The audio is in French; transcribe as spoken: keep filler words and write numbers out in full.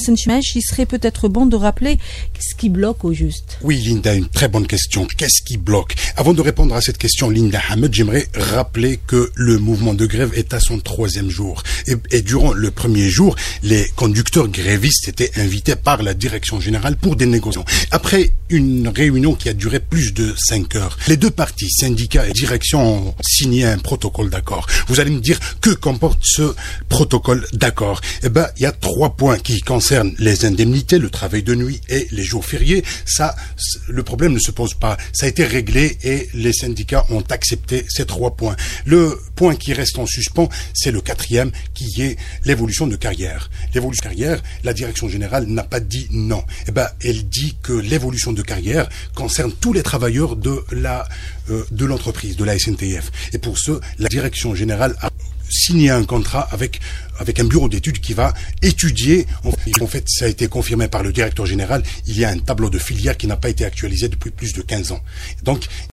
Hassan Chmech, il serait peut-être bon de rappeler ce qui bloque au juste. Oui, Linda, une très bonne question. Qu'est-ce qui bloque? Avant de répondre à cette question, Linda Hamed, j'aimerais rappeler que le mouvement de grève est à son troisième jour. Et, et durant le premier jour, les conducteurs grévistes étaient invités par la direction générale pour des négociations. Après une réunion qui a duré plus de cinq heures, les deux parties, syndicats et direction, ont signé un protocole d'accord. Vous allez me dire, que comporte ce protocole d'accord? Eh ben, il y a trois points qui concernent les indemnités, le travail de nuit et les jours fériés. Ça, le problème ne se pose pas. Ça a été réglé et les syndicats ont accepté ces trois points. Le point qui reste en suspens, c'est le quatrième, qui est l'évolution de carrière. L'évolution de carrière, la direction générale n'a pas dit non. Eh ben, elle dit que l'évolution de carrière concerne tous les travailleurs de la euh, de l'entreprise, de la S N T F. Et pour ce, la direction générale a signé un contrat avec avec un bureau d'études qui va étudier. En fait, ça a été confirmé par le directeur général. Il y a un tableau de filière qui n'a pas été actualisé depuis plus de quinze ans. Donc,